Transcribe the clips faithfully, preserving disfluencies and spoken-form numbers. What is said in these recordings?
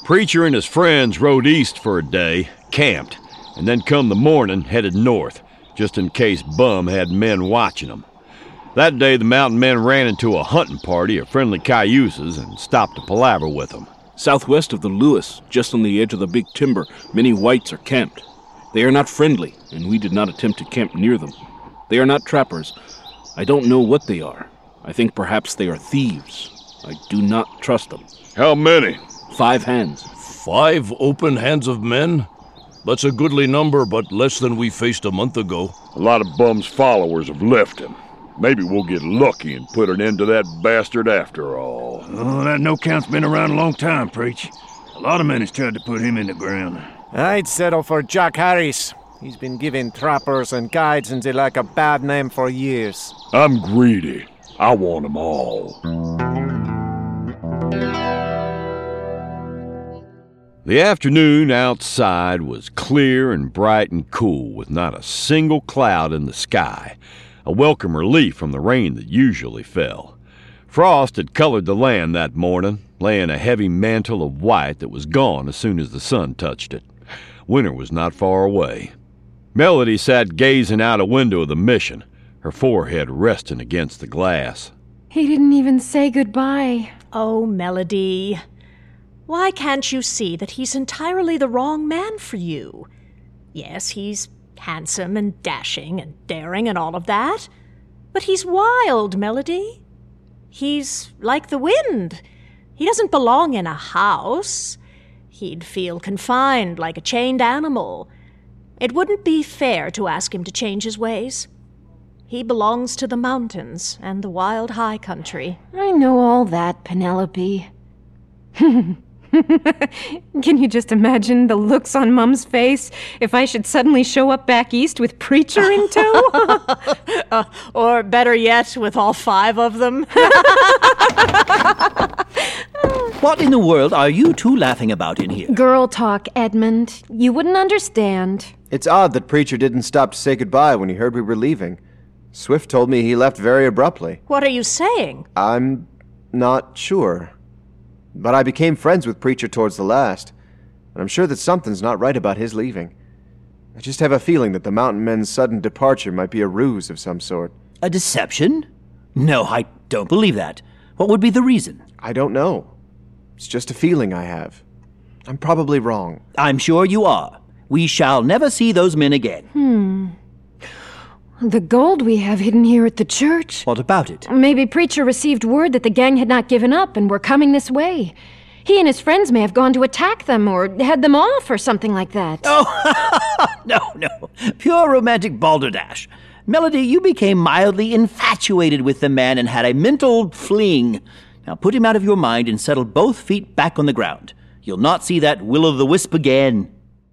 Preacher and his friends rode east for a day, camped, and then come the morning headed north, just in case Bum had men watching them. That day the mountain men ran into a hunting party of friendly Cayuses and stopped to palaver with them. Southwest of the Lewis, just on the edge of the big timber, many whites are camped. They are not friendly, and we did not attempt to camp near them. They are not trappers. I don't know what they are. I think perhaps they are thieves. I do not trust them. How many? Five hands. Five open hands of men? That's a goodly number, but less than we faced a month ago. A lot of Bum's followers have left him. Maybe we'll get lucky and put an end to that bastard after all. Oh, that no-count's been around a long time, Preach. A lot of men has tried to put him in the ground. I'd settle for Jack Harris. He's been giving trappers and guides and they like a bad name for years. I'm greedy. I want them all. The afternoon outside was clear and bright and cool, with not a single cloud in the sky, a welcome relief from the rain that usually fell. Frost had colored the land that morning, laying a heavy mantle of white that was gone as soon as the sun touched it. Winter was not far away. Melody sat gazing out a window of the mission, her forehead resting against the glass. He didn't even say goodbye. Oh, Melody. Why can't you see that he's entirely the wrong man for you? Yes, he's handsome and dashing and daring and all of that, but he's wild, Melody. He's like the wind. He doesn't belong in a house. He'd feel confined like a chained animal. It wouldn't be fair to ask him to change his ways. He belongs to the mountains and the wild high country. I know all that, Penelope. Can you just imagine the looks on Mum's face if I should suddenly show up back east with Preacher in tow? uh, or better yet, with all five of them. What in the world are you two laughing about in here? Girl talk, Edmund. You wouldn't understand. It's odd that Preacher didn't stop to say goodbye when he heard we were leaving. Swift told me he left very abruptly. What are you saying? I'm not sure. But I became friends with Preacher towards the last, and I'm sure that something's not right about his leaving. I just have a feeling that the mountain men's sudden departure might be a ruse of some sort. A deception? No, I don't believe that. What would be the reason? I don't know. It's just a feeling I have. I'm probably wrong. I'm sure you are. We shall never see those men again. Hmm. The gold we have hidden here at the church. What about it? Maybe Preacher received word that the gang had not given up and were coming this way. He and his friends may have gone to attack them or head them off or something like that. Oh, no, no. Pure romantic balderdash. Melody, you became mildly infatuated with the man and had a mental fling. Now put him out of your mind and settle both feet back on the ground. You'll not see that will-o'-the-wisp again.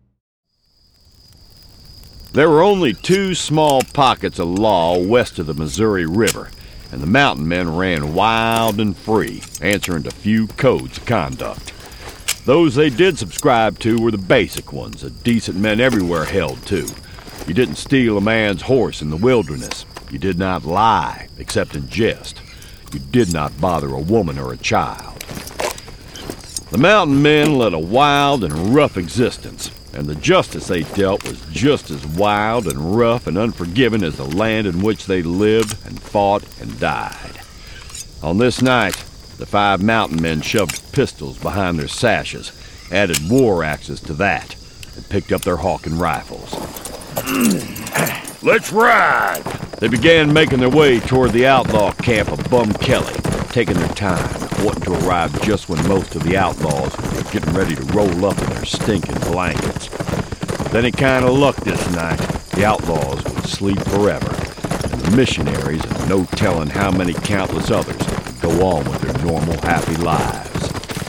There were only two small pockets of law west of the Missouri River, and the mountain men ran wild and free, answering to few codes of conduct. Those they did subscribe to were the basic ones that decent men everywhere held to. You didn't steal a man's horse in the wilderness. You did not lie, except in jest. You did not bother a woman or a child. The mountain men led a wild and rough existence, and the justice they dealt was just as wild and rough and unforgiving as the land in which they lived and fought and died. On this night, the five mountain men shoved pistols behind their sashes, added war axes to that, and picked up their hawking rifles. Let's ride! They began making their way toward the outlaw camp of Bum Kelly, taking their time, wanting to arrive just when most of the outlaws were getting ready to roll up in their stinking blankets. Then it kind of lucked this night. The outlaws would sleep forever, and the missionaries and no telling how many countless others would go on with their normal, happy lives.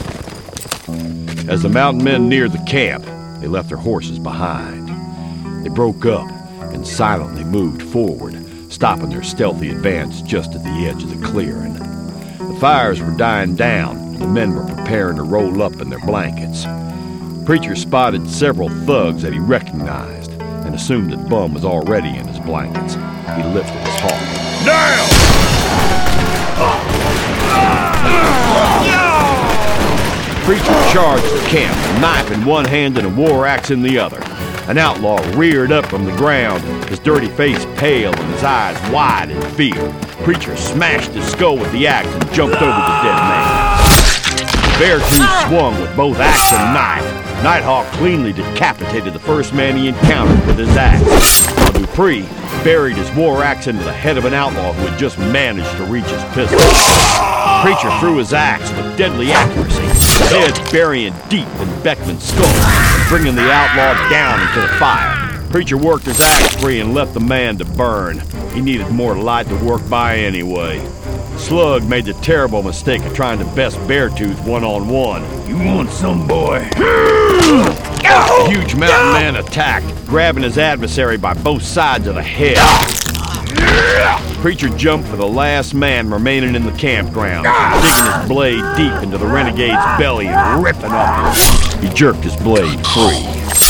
As the mountain men neared the camp, they left their horses behind. They broke up and silently moved forward, stopping their stealthy advance just at the edge of the clearing. The fires were dying down, and the men were preparing to roll up in their blankets. Preacher spotted several thugs that he recognized and assumed that Bum was already in his blankets. He lifted his hawk. Down! Preacher charged the camp, a knife in one hand and a war axe in the other. An outlaw reared up from the ground, his dirty face pale and his eyes wide in fear. Preacher smashed his skull with the axe and jumped over the dead man. Beartooth swung with both axe and knife. Nighthawk cleanly decapitated the first man he encountered with his axe, while Dupree buried his war axe into the head of an outlaw who had just managed to reach his pistol. Preacher threw his axe with deadly accuracy, his head burying deep in Beckman's skull and bringing the outlaw down into the fire. Preacher worked his axe free and left the man to burn. He needed more light to work by anyway. Slug made the terrible mistake of trying to best Beartooth one-on-one. You want some, boy? The huge mountain man attacked, grabbing his adversary by both sides of the head. Preacher jumped for the last man remaining in the campground, digging his blade deep into the renegade's belly and ripping up. He jerked his blade free.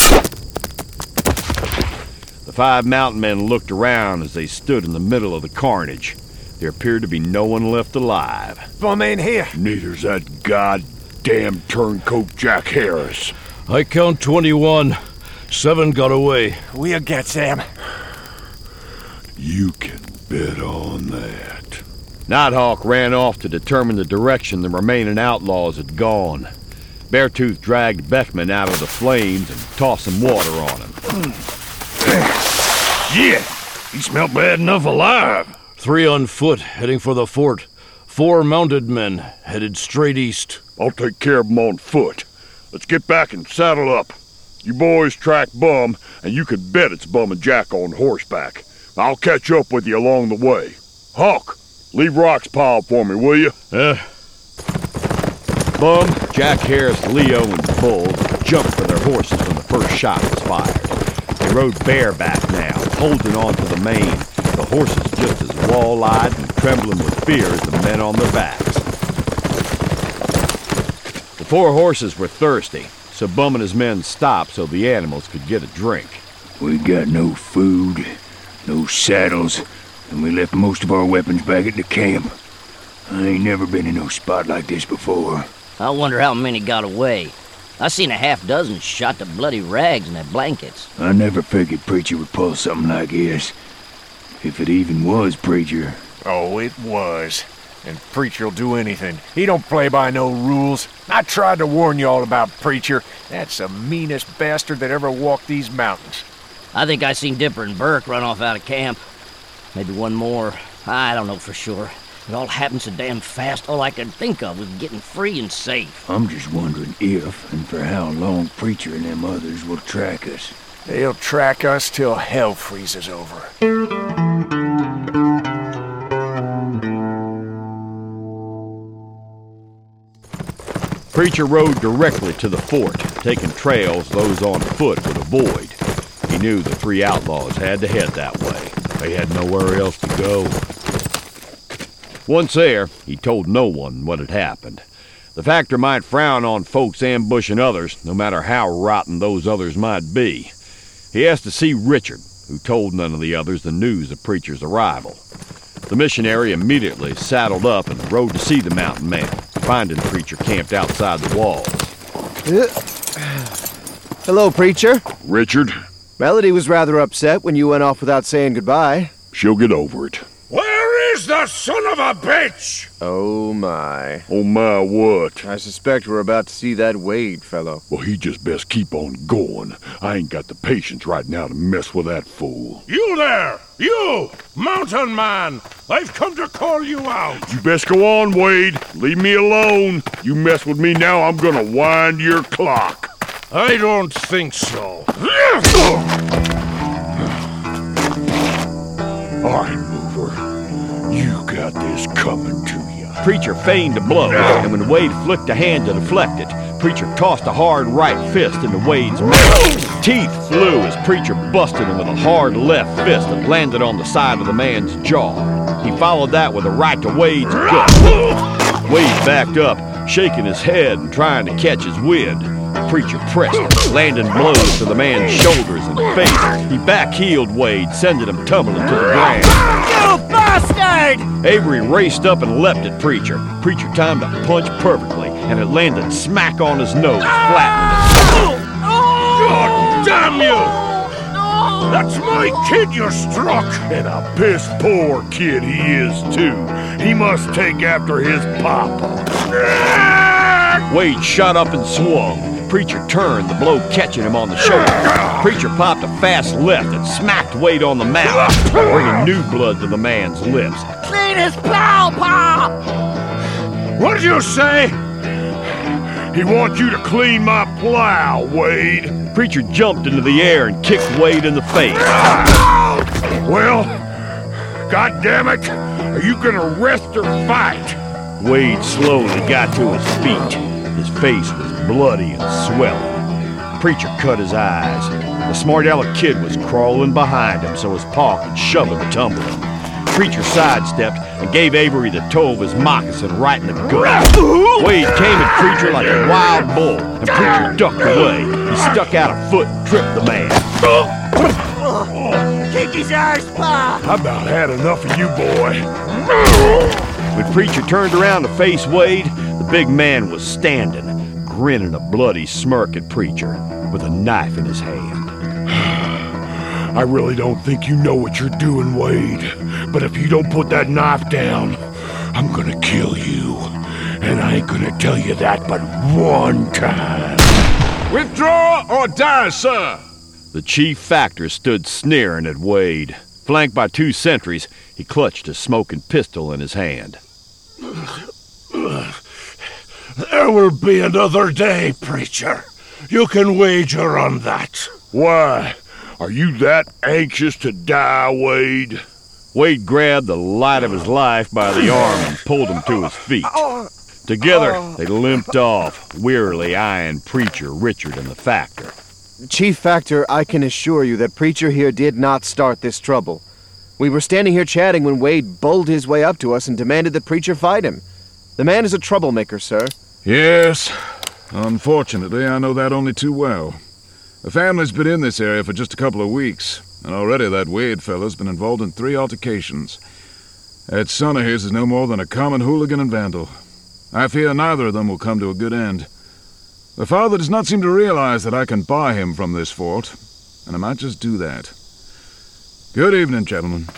The five mountain men looked around as they stood in the middle of the carnage. There appeared to be no one left alive. Bum ain't here. Neither's that goddamn turncoat Jack Harris. I count twenty-one. Seven got away. We'll get Sam. You can bet on that. Nighthawk ran off to determine the direction the remaining outlaws had gone. Beartooth dragged Beckman out of the flames and tossed some water on him. Shit! He smelled bad enough alive. Three on foot, heading for the fort. Four mounted men, headed straight east. I'll take care of them on foot. Let's get back and saddle up. You boys track Bum, and you can bet it's Bum and Jack on horseback. I'll catch up with you along the way. Hawk, leave rocks piled for me, will you? Uh. Bum, Jack Harris, Leo, and Bull jumped for their horses when the first shot was fired. They rode bareback now, holding on to the mane, the horses just as wall-eyed and trembling with fear as the men on their backs. The four horses were thirsty, so Bum and his men stopped so the animals could get a drink. We got no food, no saddles, and we left most of our weapons back at the camp. I ain't never been in no spot like this before. I wonder how many got away. I seen a half dozen shot to bloody rags in their blankets. I never figured Preacher would pull something like this. If it even was Preacher. Oh, it was. And Preacher'll do anything. He don't play by no rules. I tried to warn you all about Preacher. That's the meanest bastard that ever walked these mountains. I think I seen Dipper and Burke run off out of camp. Maybe one more. I don't know for sure. It all happened so damn fast. All I could think of was getting free and safe. I'm just wondering if and for how long Preacher and them others will track us. They'll track us till hell freezes over. Preacher rode directly to the fort, taking trails those on foot would avoid. He knew the three outlaws had to head that way. They had nowhere else to go. Once there, he told no one what had happened. The factor might frown on folks ambushing others, no matter how rotten those others might be. He asked to see Richard, who told none of the others the news of Preacher's arrival. The missionary immediately saddled up and rode to see the mountain man, finding Preacher camped outside the walls. Hello, Preacher. Richard? Melody was rather upset when you went off without saying goodbye. She'll get over it. Where is the son of a bitch? Oh, my. Oh, my what? I suspect we're about to see that Wade fellow. Well, he just best keep on going. I ain't got the patience right now to mess with that fool. You there! You! Mountain man! I've come to call you out! You best go on, Wade. Leave me alone. You mess with me now, I'm gonna wind your clock. I don't think so. All right, mover. You got this coming to you. Preacher feigned a blow, and when Wade flicked a hand to deflect it, Preacher tossed a hard right fist into Wade's mouth. Teeth flew as Preacher busted him with a hard left fist that landed on the side of the man's jaw. He followed that with a right to Wade's gut. Wade backed up, shaking his head and trying to catch his wind. Preacher pressed him, landing blows to the man's shoulders and face. He back-heeled Wade, sending him tumbling to the ground. You bastard! Avery raced up and leapt at Preacher. Preacher timed a punch perfectly, and it landed smack on his nose, flattening it. God damn you! That's my kid you struck! And a piss poor kid he is, too. He must take after his papa. Wade shot up and swung. Preacher turned, the blow catching him on the shoulder. Preacher popped a fast left and smacked Wade on the mouth, bringing new blood to the man's lips. Clean his plow, Pa! What did you say? He wants you to clean my plow, Wade. Preacher jumped into the air and kicked Wade in the face. Well, God damn it, are you gonna rest or fight? Wade slowly got to his feet. His face was bloody and swelling. Preacher cut his eyes. The smart aleck kid was crawling behind him so his paw could shove him and tumble him. Preacher sidestepped and gave Avery the toe of his moccasin right in the gut. Wade came at Preacher like a wild bull, and Preacher ducked away. He stuck out a foot and tripped the man. Kick his ass, Pa! I about had enough of you, boy. When Preacher turned around to face Wade, the big man was standing, grinning a bloody smirk at Preacher, with a knife in his hand. I really don't think you know what you're doing, Wade. But if you don't put that knife down, I'm gonna kill you. And I ain't gonna tell you that but one time. Withdraw or die, sir! The chief factor stood sneering at Wade. Flanked by two sentries, he clutched a smoking pistol in his hand. There will be another day, Preacher. You can wager on that. Why? Are you that anxious to die, Wade? Wade grabbed the light of his life by the arm and pulled him to his feet. Together, they limped off, wearily eyeing Preacher, Richard, and the Factor. Chief Factor, I can assure you that Preacher here did not start this trouble. We were standing here chatting when Wade bowled his way up to us and demanded that Preacher fight him. The man is a troublemaker, sir. Yes. Unfortunately, I know that only too well. The family's been in this area for just a couple of weeks, and already that Wade fellow's been involved in three altercations. That son of his is no more than a common hooligan and vandal. I fear neither of them will come to a good end. The father does not seem to realize that I can buy him from this fort, and I might just do that. Good evening, gentlemen.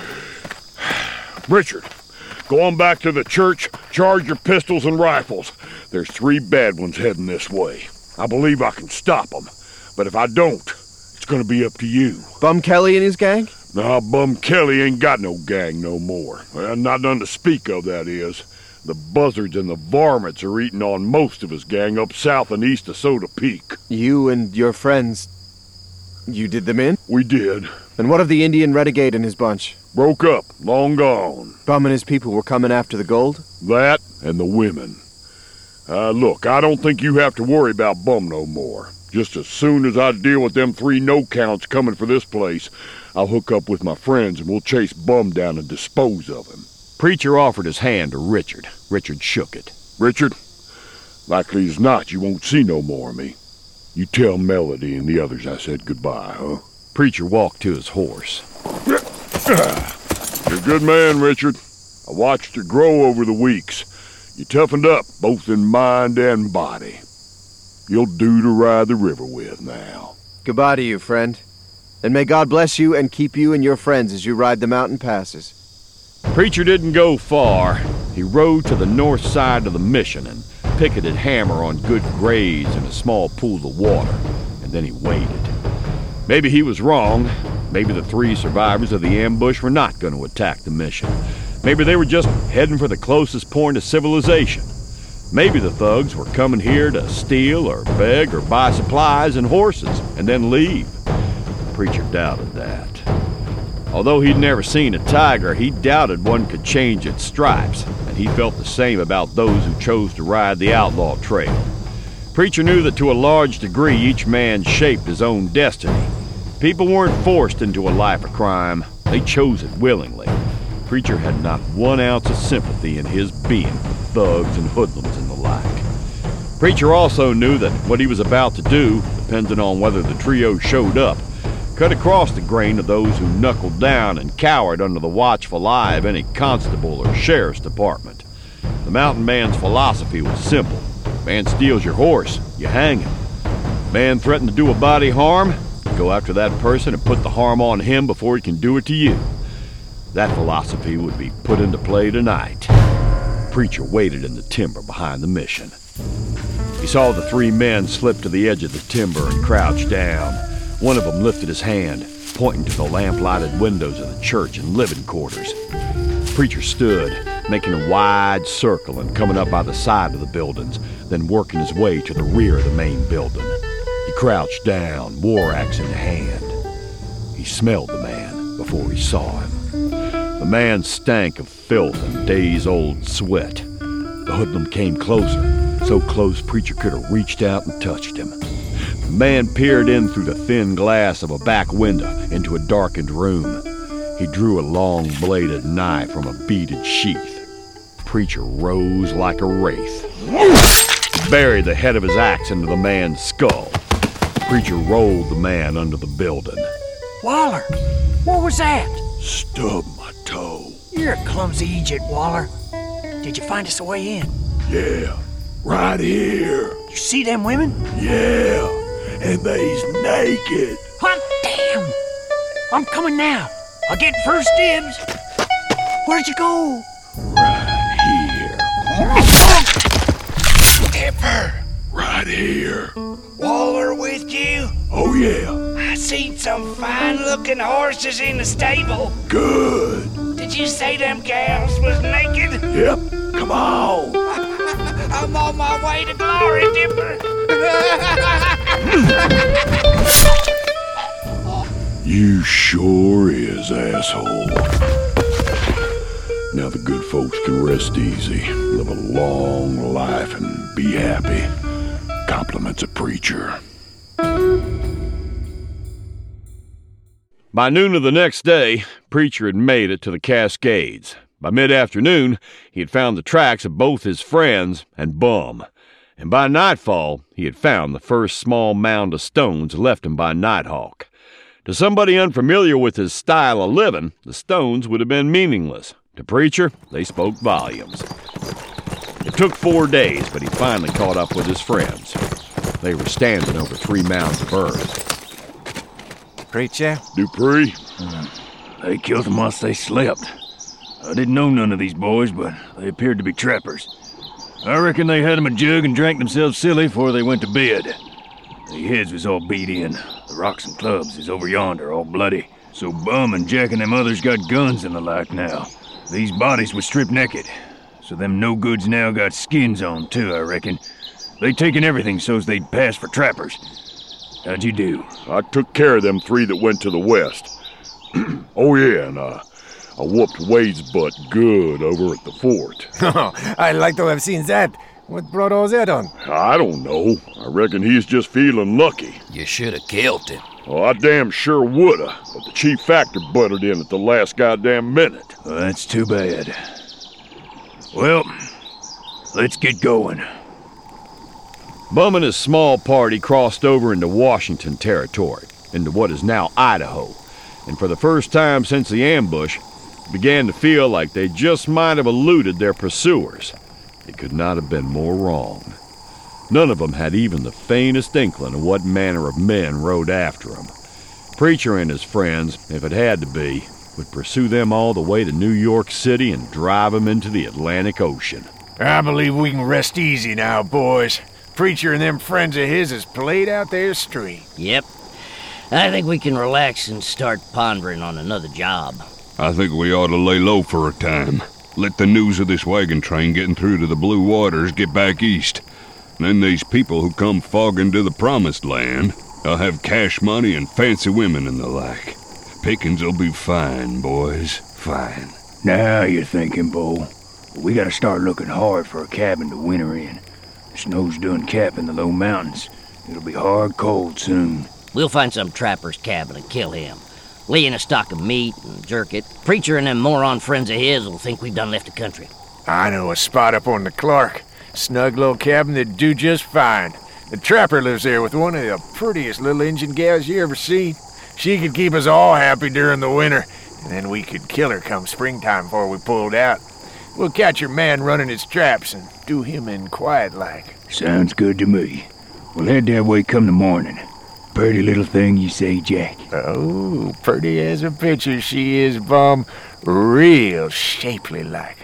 Richard, go on back to the church, charge your pistols and rifles. There's three bad ones heading this way. I believe I can stop them. But if I don't, it's gonna be up to you. Bum Kelly and his gang? Nah, Bum Kelly ain't got no gang no more. Well, not none to speak of, that is. The buzzards and the varmints are eating on most of his gang up south and east of Soda Peak. You and your friends, you did them in? We did. And what of the Indian renegade and his bunch? Broke up, long gone. Bum and his people were coming after the gold? That and the women. Uh, look, I don't think you have to worry about Bum no more. Just as soon as I deal with them three no-counts coming for this place, I'll hook up with my friends and we'll chase Bum down and dispose of him. Preacher offered his hand to Richard. Richard shook it. Richard, likely as not you won't see no more of me. You tell Melody and the others I said goodbye, huh? Preacher walked to his horse. You're a good man, Richard. I watched you grow over the weeks. You toughened up, both in mind and body. You'll do to ride the river with now. Goodbye to you, friend. And may God bless you and keep you and your friends as you ride the mountain passes. Preacher didn't go far. He rode to the north side of the mission and picketed Hammer on good graze in a small pool of water, and then he waited. Maybe he was wrong. Maybe the three survivors of the ambush were not going to attack the mission. Maybe they were just heading for the closest point of civilization. Maybe the thugs were coming here to steal or beg or buy supplies and horses and then leave. The preacher doubted that. Although he'd never seen a tiger, he doubted one could change its stripes, and he felt the same about those who chose to ride the outlaw trail. Preacher knew that to a large degree each man shaped his own destiny. People weren't forced into a life of crime. They chose it willingly. Preacher had not one ounce of sympathy in his being for thugs and hoodlums and the like. Preacher also knew that what he was about to do, depending on whether the trio showed up, cut across the grain of those who knuckled down and cowered under the watchful eye of any constable or sheriff's department. The mountain man's philosophy was simple. Man steals your horse, you hang him. Man threatened to do a body harm, you go after that person and put the harm on him before he can do it to you. That philosophy would be put into play tonight. The preacher waited in the timber behind the mission. He saw the three men slip to the edge of the timber and crouch down. One of them lifted his hand, pointing to the lamp-lighted windows of the church and living quarters. The preacher stood, making a wide circle and coming up by the side of the buildings, then working his way to the rear of the main building. He crouched down, war axe in hand. He smelled the man before he saw him. The man stank of filth and days-old sweat. The hoodlum came closer, so close Preacher could have reached out and touched him. The man peered in through the thin glass of a back window into a darkened room. He drew a long-bladed knife from a beaded sheath. Preacher rose like a wraith. He buried the head of his axe into the man's skull. Preacher rolled the man under the building. Waller, what was that? Stubbed my toe. You're a clumsy Egypt, Waller. Did you find us a way in? Yeah, right here. You see them women? Yeah, and they's naked. Hot damn! I'm coming now. I'll get first dibs. Where'd you go? Right here. Tipper! Right here. Waller with you? Oh, yeah. I seen some fine-looking horses in the stable. Good. Did you say them gals was naked? Yep. Come on. I'm on my way to glory, Tipper. You sure is, asshole. Now the good folks can rest easy, live a long life, and be happy. Compliments a preacher. By noon of the next day, Preacher had made it to the Cascades. By mid-afternoon, he had found the tracks of both his friends and Bum. And by nightfall, he had found the first small mound of stones left him by Nighthawk. To somebody unfamiliar with his style of living, the stones would have been meaningless. To Preacher, they spoke volumes. It took four days, but he finally caught up with his friends. They were standing over three mounds of earth. Preacher? Dupree? Mm. They killed them whilst they slept. I didn't know none of these boys, but they appeared to be trappers. I reckon they had them a jug and drank themselves silly before they went to bed. Their heads was all beat in. The rocks and clubs is over yonder, all bloody. So Bum and Jack and them others got guns and the like now. These bodies was stripped naked. So them no-goods now got skins on, too, I reckon. They taken everything so's they'd pass for trappers. How'd you do? I took care of them three that went to the west. Oh, yeah, and uh, I whooped Wade's butt good over at the fort. Oh, I'd like to have seen that. What brought all that on? I don't know. I reckon he's just feeling lucky. You should have killed him. Oh, I damn sure woulda, but the chief factor butted in at the last goddamn minute. Well, that's too bad. Well, let's get going. Bum and his small party crossed over into Washington territory, into what is now Idaho, and for the first time since the ambush, began to feel like they just might have eluded their pursuers. It could not have been more wrong. None of them had even the faintest inkling of what manner of men rode after them. Preacher and his friends, if it had to be, would pursue them all the way to New York City and drive them into the Atlantic Ocean. I believe we can rest easy now, boys. Preacher and them friends of his has played out their street. Yep. I think we can relax and start pondering on another job. I think we ought to lay low for a time. Let the news of this wagon train getting through to the Blue Waters get back east. Then these people who come fogging to the Promised Land, they'll have cash money and fancy women and the like. Pickings will be fine, boys. Fine. Now you're thinking, Bo. We gotta start looking hard for a cabin to winter in. The snow's done capping the low mountains. It'll be hard cold soon. We'll find some trapper's cabin and kill him. Lay in a stock of meat and jerk it. Preacher and them moron friends of his will think we've done left the country. I know a spot up on the Clark. Snug little cabin that'd do just fine. The trapper lives there with one of the prettiest little Injun gals you ever seen. She could keep us all happy during the winter, and then we could kill her come springtime before we pulled out. We'll catch your man running his traps and do him in quiet like. Sounds good to me. We'll head that way come the morning. Pretty little thing you say, Jack. Oh, pretty as a picture she is, Bum. Real shapely like.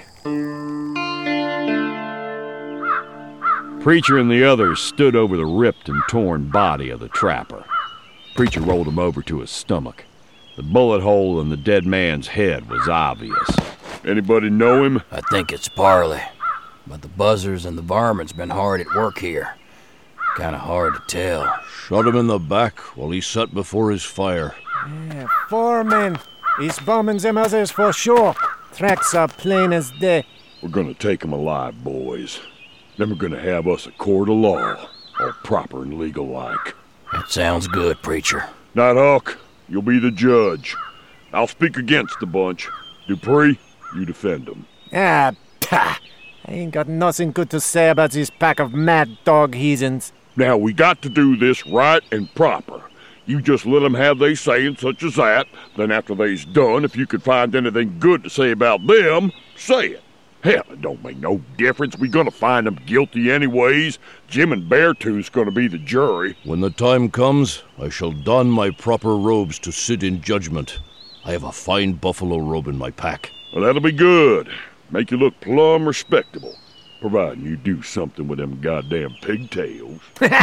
Preacher and the others stood over the ripped and torn body of the trapper. Preacher rolled him over to his stomach. The bullet hole in the dead man's head was obvious. Anybody know him? I think it's Parley, but the buzzers and the varmints been hard at work here. Kinda hard to tell. Shot him in the back while he sat before his fire. Yeah, four men. He's bombing them others for sure. Tracks are plain as day. We're gonna take him alive, boys. Then we're gonna have us a court of law, all proper and legal like. That sounds good, Preacher. Nighthawk, you'll be the judge. I'll speak against the bunch. Dupree, you defend them. Ah, pah! I ain't got nothing good to say about this pack of mad dog heathens. Now, we got to do this right and proper. You just let them have they saying such as that. Then after they's done, if you could find anything good to say about them, say it. Hell, it don't make no difference. We gonna find them guilty anyways. Jim and Beartooth's gonna be the jury. When the time comes, I shall don my proper robes to sit in judgment. I have a fine buffalo robe in my pack. Well, that'll be good. Make you look plumb respectable. Providing you do something with them goddamn pigtails.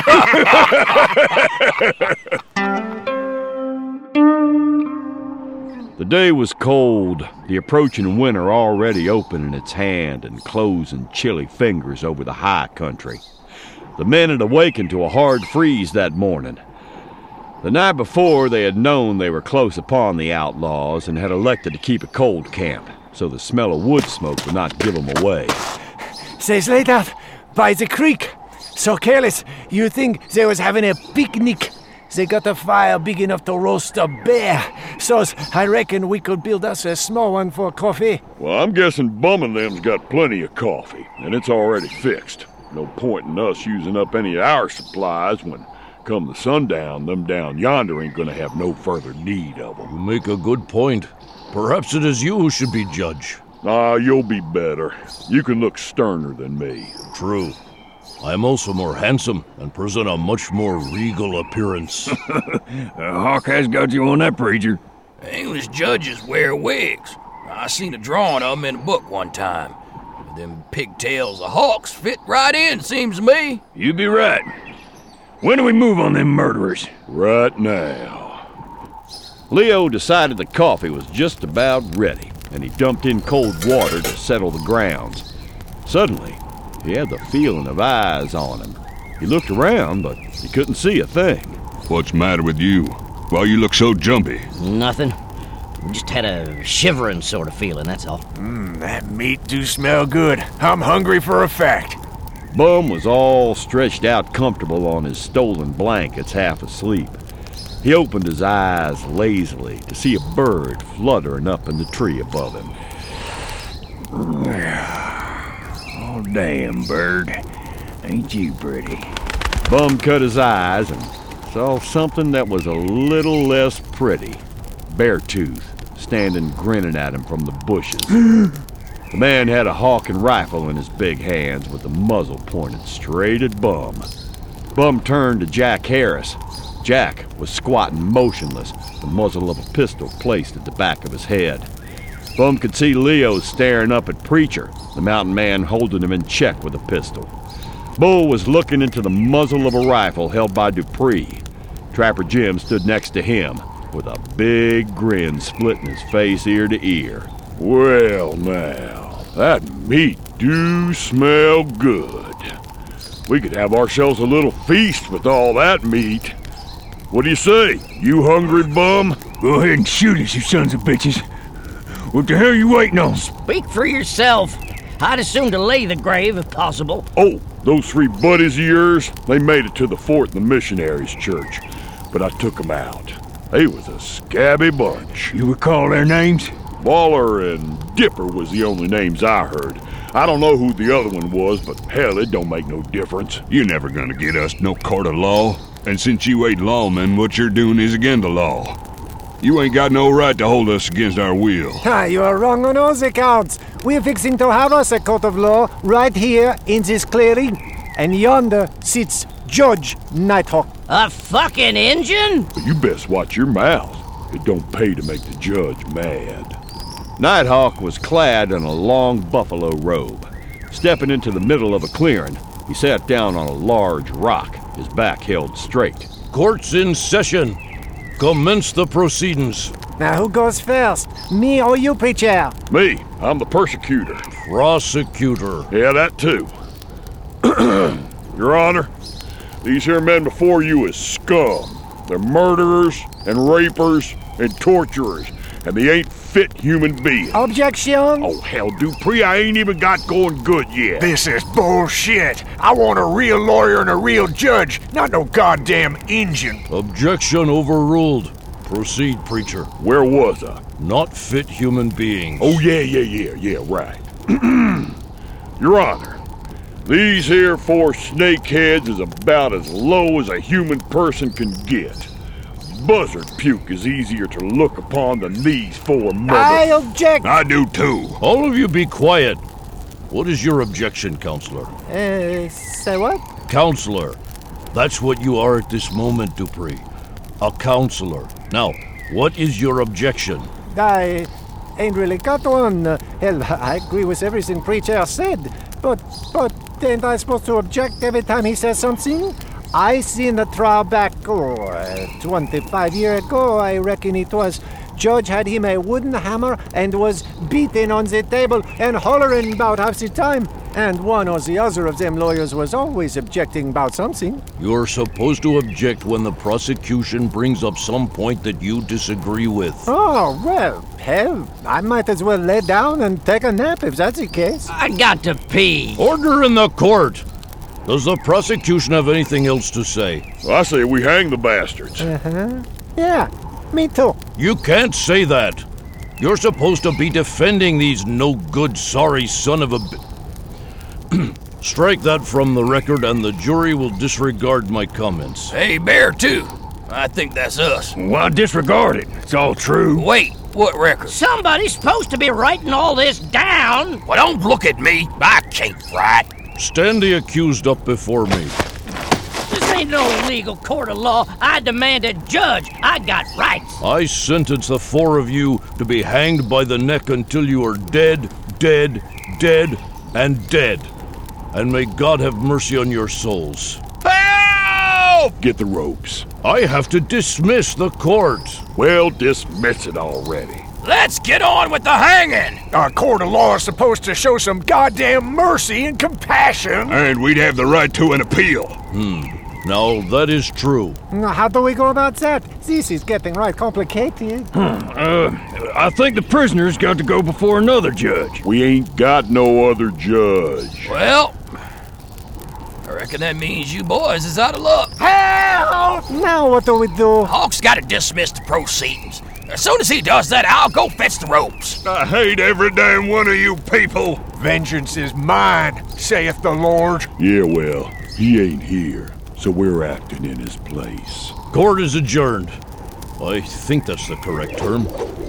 The day was cold, the approaching winter already opening its hand and closing chilly fingers over the high country. The men had awakened to a hard freeze that morning. The night before, they had known they were close upon the outlaws and had elected to keep a cold camp, so the smell of wood smoke would not give them away. They's laid out by the creek. So careless, you think they was having a picnic. They got a fire big enough to roast a bear. So I reckon we could build us a small one for coffee. Well, I'm guessing Bum and them's got plenty of coffee, and it's already fixed. No point in us using up any of our supplies when, come the sundown, them down yonder ain't gonna have no further need of them. You make a good point. Perhaps it is you who should be judge. Ah, you'll be better. You can look sterner than me. True. I am also more handsome and present a much more regal appearance. Hawk has got you on that, Preacher. English judges wear wigs. I seen a drawing of them in a book one time. Them pigtails of hawks fit right in, seems to me. You be right. When do we move on them murderers? Right now. Leo decided the coffee was just about ready, and he dumped in cold water to settle the grounds. Suddenly, he had the feeling of eyes on him. He looked around, but he couldn't see a thing. What's the matter with you? Why you look so jumpy? Nothing. Just had a shivering sort of feeling, that's all. Mmm, that meat do smell good. I'm hungry for a fact. Bum was all stretched out comfortable on his stolen blankets, half asleep. He opened his eyes lazily to see a bird fluttering up in the tree above him. Oh, damn, bird. Ain't you pretty? Bum cut his eyes and saw something that was a little less pretty. Beartooth, standing grinning at him from the bushes. The man had a Hawken rifle in his big hands with the muzzle pointed straight at Bum. Bum turned to Jack Harris. Jack was squatting motionless, the muzzle of a pistol placed at the back of his head. Bum could see Leo staring up at Preacher, the mountain man holding him in check with a pistol. Bull was looking into the muzzle of a rifle held by Dupree. Trapper Jim stood next to him, with a big grin splitting his face ear to ear. Well, now, that meat do smell good. We could have ourselves a little feast with all that meat. What do you say? You hungry, Bum? Go ahead and shoot us, you sons of bitches. What the hell are you waiting on? Speak for yourself. I'd as soon delay the grave if possible. Oh, those three buddies of yours, they made it to the fort in the missionaries' church, but I took them out. They was a scabby bunch. You recall their names? Waller and Dipper was the only names I heard. I don't know who the other one was, but hell, it don't make no difference. You're never gonna get us no court of law. And since you ain't lawmen, what you're doing is against the law. You ain't got no right to hold us against our will. Ah, you are wrong on all accounts. We're fixing to have us a court of law right here in this clearing. and yonder sits Judge Nighthawk. A fucking Injun? You best watch your mouth. It don't pay to make the judge mad. Nighthawk was clad in a long buffalo robe. Stepping into the middle of a clearing, he sat down on a large rock, his back held straight. Court's in session. Commence the proceedings. Now who goes first? Me or you, preacher? Me. I'm the persecutor. Prosecutor. Yeah, that too. Your Honor, these here men before you is scum. They're murderers and rapers and torturers, and they ain't fit human beings. Objection! Oh, hell, Dupree, I ain't even got going good yet. This is bullshit. I want a real lawyer and a real judge, not no goddamn Injun. Objection overruled. Proceed, preacher. Where was I? Not fit human beings. Oh, yeah, yeah, yeah, yeah, right. Your Honor, these here four snakeheads is about as low as a human person can get. Buzzard puke is easier to look upon than these four mother... I object! I do too. All of you be quiet. What is your objection, Counselor? Uh, say what? Counselor. That's what you are at this moment, Dupree. A counselor. Now, what is your objection? I ain't really got one. Uh, hell, I agree with everything preacher said. But, but, ain't I supposed to object every time he says something? I seen the trial back, oh, uh, twenty-five years ago, I reckon it was. Judge had him a wooden hammer and was beating on the table and hollering about half the time. And one or the other of them lawyers was always objecting about something. You're supposed to object when the prosecution brings up some point that you disagree with. Oh, well, hell, I might as well lay down and take a nap if that's the case. I got to pee. Order in the court. Does the prosecution have anything else to say? I say we hang the bastards. Uh-huh. Yeah, me too. You can't say that. You're supposed to be defending these no-good, sorry son of a... B- Strike that from the record and the jury will disregard my comments. Hey, Bear, too. I think that's us. Why disregard it? It's all true. Wait, what record? Somebody's supposed to be writing all this down. Well, don't look at me. I can't write. Stand the accused up before me. This ain't no legal court of law. I demand a judge. I got rights. I sentence the four of you to be hanged by the neck until you are dead, dead, dead, and dead. And may God have mercy on your souls. Help! Get the ropes. I have to dismiss the court. Well, dismiss it already. Let's get on with the hanging! Our court of law is supposed to show some goddamn mercy and compassion. And we'd have the right to an appeal. Hmm. Now, that is true. How do we go about that? This is getting right complicated. Hmm. Uh, I think the prisoner's got to go before another judge. We ain't got no other judge. Well, I reckon that means you boys is out of luck. Help! Now what do we do? Hawk's got to dismiss the proceedings. As soon as he does that, I'll go fetch the ropes. I hate every damn one of you people. Vengeance is mine, saith the Lord. Yeah, well, he ain't here, so we're acting in his place. Court is adjourned. I think that's the correct term.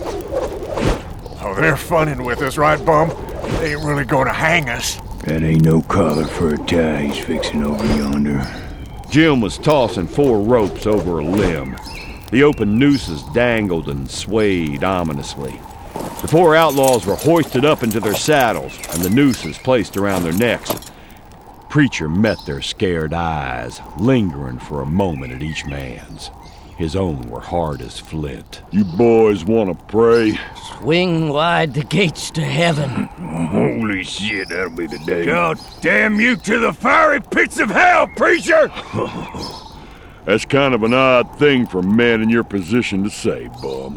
Oh, they're funning with us, right, Bum? They ain't really gonna hang us. That ain't no collar for a tie he's fixing over yonder. Jim was tossing four ropes over a limb. The open nooses dangled and swayed ominously. The four outlaws were hoisted up into their saddles and the nooses placed around their necks. Preacher met their scared eyes, lingering for a moment at each man's. His own were hard as flint. You boys want to pray? Swing wide the gates to heaven. Holy shit, that'll be the day. God damn you to the fiery pits of hell, preacher! That's kind of an odd thing for a man in your position to say, Bum.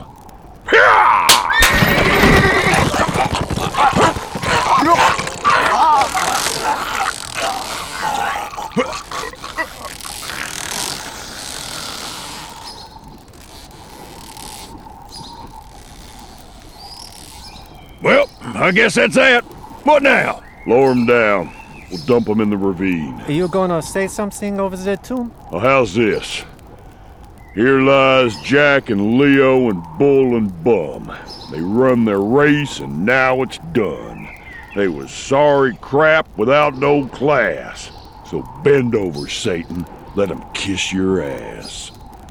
Well, I guess that's that. What now? Lower him down. We'll dump him in the ravine. Are you gonna say something over there too? Well, how's this? Here lies Jack and Leo and Bull and Bum. They run their race and now it's done. They was sorry crap without no class. So bend over, Satan. Let him kiss your ass.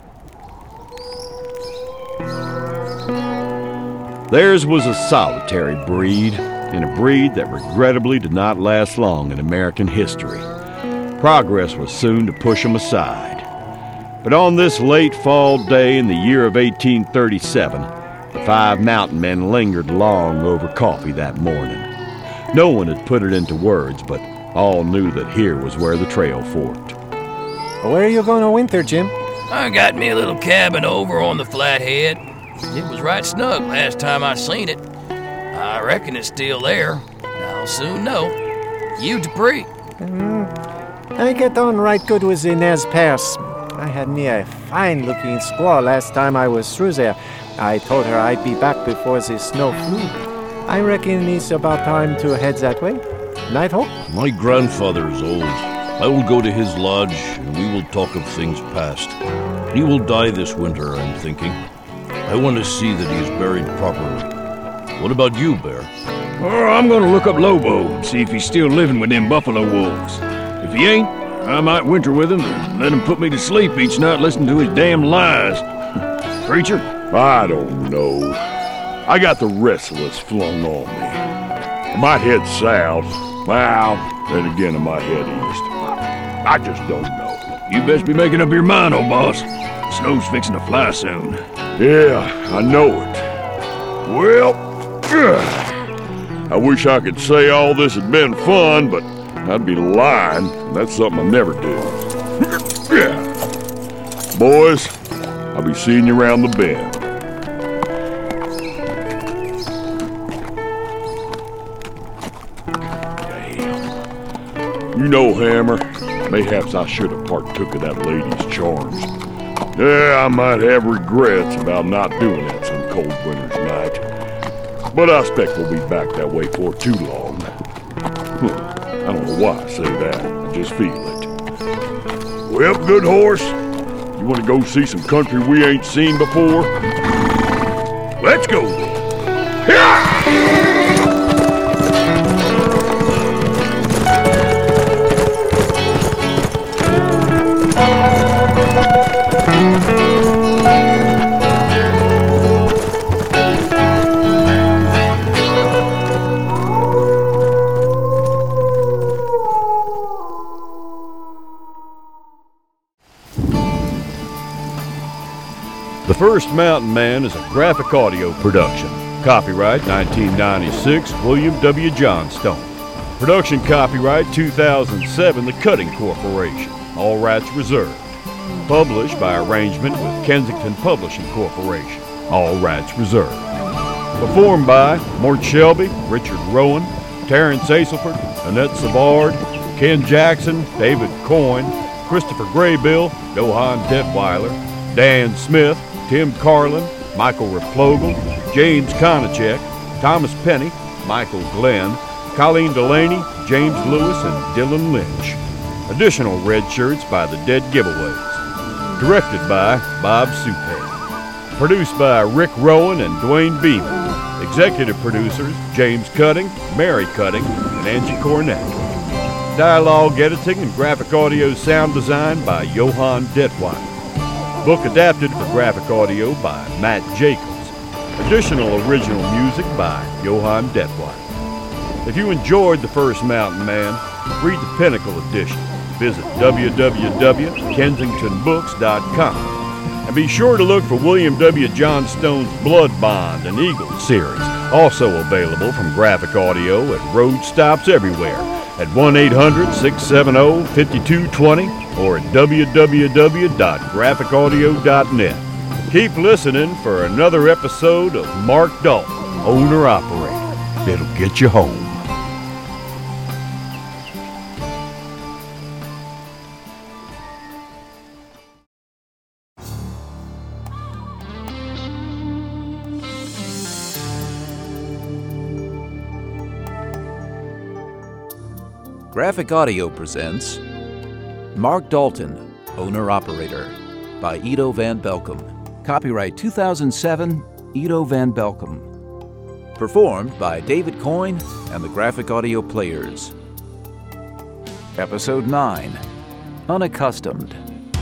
Theirs was a solitary breed, and a breed that regrettably did not last long in American history. Progress was soon to push them aside. But on this late fall day in the year of eighteen thirty-seven, the five mountain men lingered long over coffee that morning. No one had put it into words, but all knew that here was where the trail forked. Where are you going to winter, Jim? I got me a little cabin over on the Flathead. It was right snug last time I seen it. I reckon it's still there. I'll soon know. You, Dupree? Mm, I get on right good with the Nez Perce. I had me a fine-looking squaw last time I was through there. I told her I'd be back before the snow flew. I reckon it's about time to head that way. Nighthawk? My grandfather is old. I will go to his lodge, and we will talk of things past. He will die this winter, I'm thinking. I want to see that he is buried properly. What about you, Bear? Oh, I'm gonna look up Lobo and see if he's still living with them buffalo wolves. If he ain't, I might winter with him and let him put me to sleep each night listening to his damn lies. Preacher? I don't know. I got the restless flung on me. I might head south. Well, then again, I might head east. I just don't know. You best be making up your mind, old boss. The snow's fixing to fly soon. Yeah, I know it. Well, ugh, I wish I could say all this had been fun, but I'd be lying. That's something I never do. Yeah. Boys, I'll be seeing you around the bend. Damn. You know, Hammer, mayhaps I should have partook of that lady's charms. Yeah, I might have regrets about not doing that some cold winter's night. But I expect we'll be back that way for too long. I don't know why I say that. I just feel it. Well, good horse. You want to go see some country we ain't seen before? Let's go then. Yeah! The First Mountain Man is a graphic audio production. Copyright nineteen ninety-six, William W. Johnstone. Production copyright two thousand seven, The Cutting Corporation. All rights reserved. Published by arrangement with Kensington Publishing Corporation. All rights reserved. Performed by Mort Shelby, Richard Rowan, Terrence Aselford, Annette Savard, Ken Jackson, David Coyne, Christopher Graybill, Johann Detweiler, Dan Smith, Tim Carlin, Michael Replogle, James Konachek, Thomas Penny, Michael Glenn, Colleen Delaney, James Lewis, and Dylan Lynch. Additional red shirts by the Dead Giveaways. Directed by Bob Supay. Produced by Rick Rowan and Dwayne Beeman. Executive producers James Cutting, Mary Cutting, and Angie Cornett. Dialogue editing and graphic audio sound design by Johann Detweiler. Book adapted for graphic audio by Matt Jacobs. Additional original music by Johann Detweiler. If you enjoyed The First Mountain Man, read the Pinnacle edition. Visit w w w dot kensington books dot com. And be sure to look for William W. Johnstone's Blood Bond and Eagle series, also available from graphic audio at road stops everywhere at one eight hundred, six seven zero, five two two zero or at w w w dot graphic audio dot net. Keep listening for another episode of Mark Dalton, Owner-Operator. It'll get you home. Graphic Audio presents Mark Dalton, Owner-Operator by Ido Van Belkom. Copyright two thousand seven, Ido Van Belkom. Performed by David Coyne and the Graphic Audio Players. Episode nine, Unaccustomed.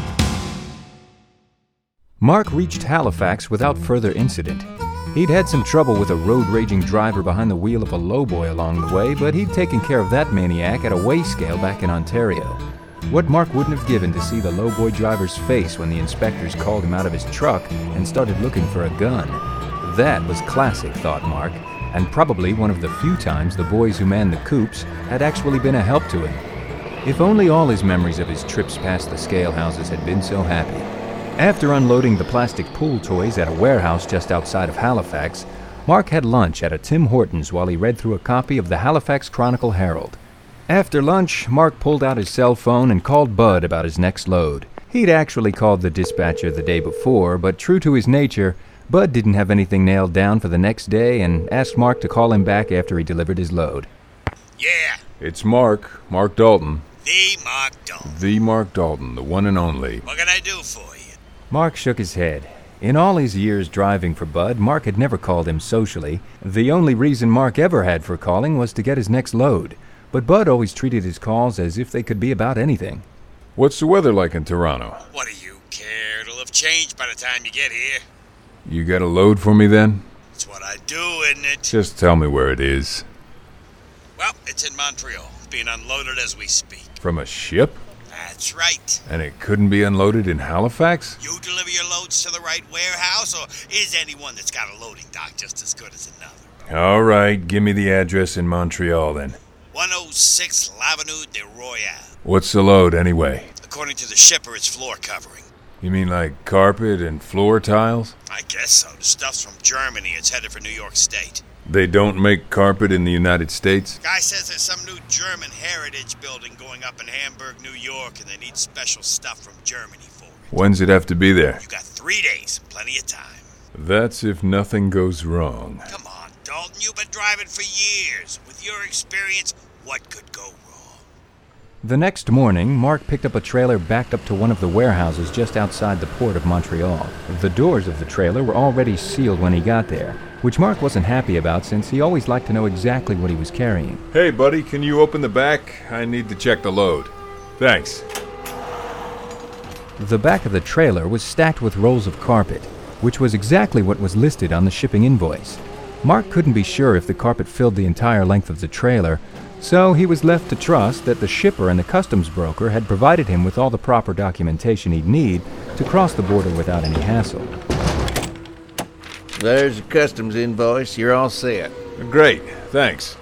Mark reached Halifax without further incident. He'd had some trouble with a road-raging driver behind the wheel of a lowboy along the way, but he'd taken care of that maniac at a weigh scale back in Ontario. What Mark wouldn't have given to see the lowboy driver's face when the inspectors called him out of his truck and started looking for a gun. That was classic, thought Mark, and probably one of the few times the boys who manned the coops had actually been a help to him. If only all his memories of his trips past the scale houses had been so happy. After unloading the plastic pool toys at a warehouse just outside of Halifax, Mark had lunch at a Tim Hortons while he read through a copy of the Halifax Chronicle-Herald. After lunch, Mark pulled out his cell phone and called Bud about his next load. He'd actually called the dispatcher the day before, but true to his nature, Bud didn't have anything nailed down for the next day and asked Mark to call him back after he delivered his load. Yeah. It's Mark, Mark Dalton. The Mark Dalton. The Mark Dalton, the one and only. What can I do for you? Mark shook his head. In all his years driving for Bud, Mark had never called him socially. The only reason Mark ever had for calling was to get his next load. But Bud always treated his calls as if they could be about anything. What's the weather like in Toronto? What do you care? It'll have changed by the time you get here. You got a load for me then? It's what I do, isn't it? Just tell me where it is. Well, it's in Montreal, being unloaded as we speak. From a ship? That's right. And it couldn't be unloaded in Halifax? You deliver your loads to the right warehouse, or is anyone that's got a loading dock just as good as another? All right, give me the address in Montreal then. one oh six L'Avenue de Royale. What's the load anyway? According to the shipper, it's floor covering. You mean like carpet and floor tiles? I guess so. The stuff's from Germany. It's headed for New York State. They don't make carpet in the United States? Guy says there's some new German heritage building going up in Hamburg, New York, and they need special stuff from Germany for it. When's it have to be there? You got three days. Plenty of time. That's if nothing goes wrong. Come on, Dalton. You've been driving for years. With your experience, what could go wrong? The next morning, Mark picked up a trailer backed up to one of the warehouses just outside the port of Montreal. The doors of the trailer were already sealed when he got there, which Mark wasn't happy about since he always liked to know exactly what he was carrying. Hey, buddy, can you open the back? I need to check the load. Thanks. The back of the trailer was stacked with rolls of carpet, which was exactly what was listed on the shipping invoice. Mark couldn't be sure if the carpet filled the entire length of the trailer, so he was left to trust that the shipper and the customs broker had provided him with all the proper documentation he'd need to cross the border without any hassle. There's a customs invoice. You're all set. Great. Thanks.